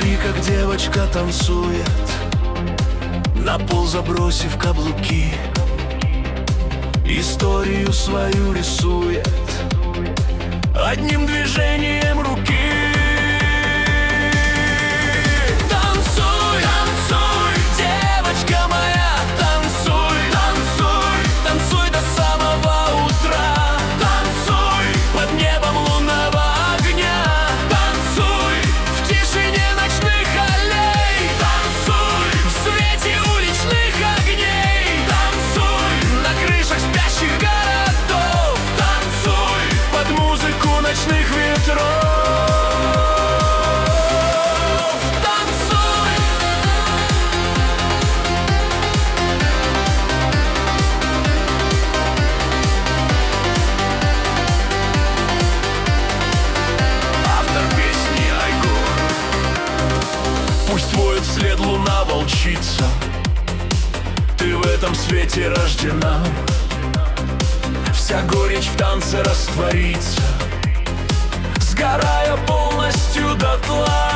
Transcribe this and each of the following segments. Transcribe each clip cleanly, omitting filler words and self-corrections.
Посмотри, как девочка танцует, на пол забросив каблуки, историю свою рисует одним движением руки. Танцуй, танцуй, девочка моя, танцуй, танцуй, танцуй до самого утра. Танцуй под небом лунного огня, танцуй в тишине ночных аллей, танцуй в свете уличных огней, танцуй на крышах спящих городов, танцуй под музыку ночных ветров. Пусть воет вслед луна волчица, ты в этом свете рождена. Вся горечь в танце растворится, сгорая полностью дотла.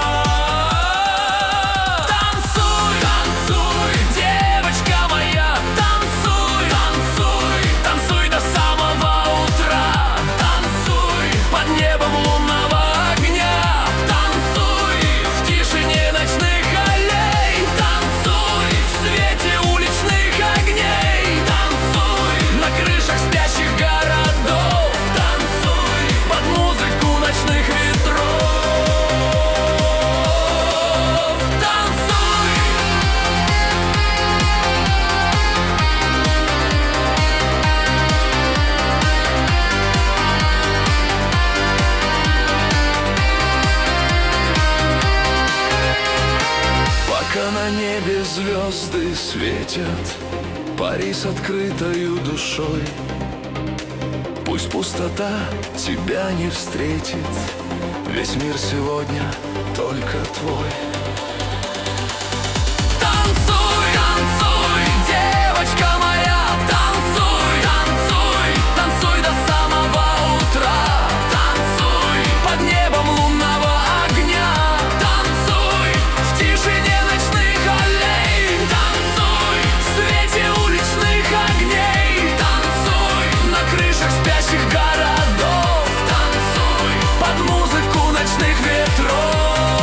Танцуй, танцуй, девочка моя, танцуй, танцуй, танцуй до самого утра. Танцуй под небом лунного огня, танцуй в тишине ночных аллей, танцуй в свете уличных огней, танцуй на крышах спящих городов, танцуй под музыку ночных ветров. Танцуй. Пока на небе звезды светят, пари с открытою душой. Пусть пустота тебя не встретит, весь мир сегодня только твой. Танцуй, танцуй, девочка моя, танцуй, танцуй, танцуй до самого утра. Танцуй под небом лунного огня, танцуй в тишине ночных аллей, танцуй в свете уличных огней, танцуй на крышах спящих городов, танцуй под музыку ночных ветров.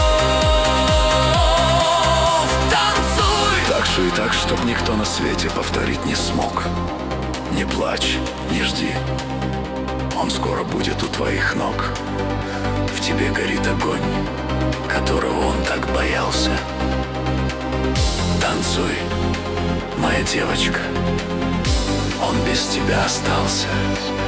Танцуй. Также и так, чтоб никто на свете повторить не смог. Не плачь, не жди, он скоро будет у твоих ног. В тебе горит огонь, которого он так боялся. Танцуй, моя девочка, он без тебя остался.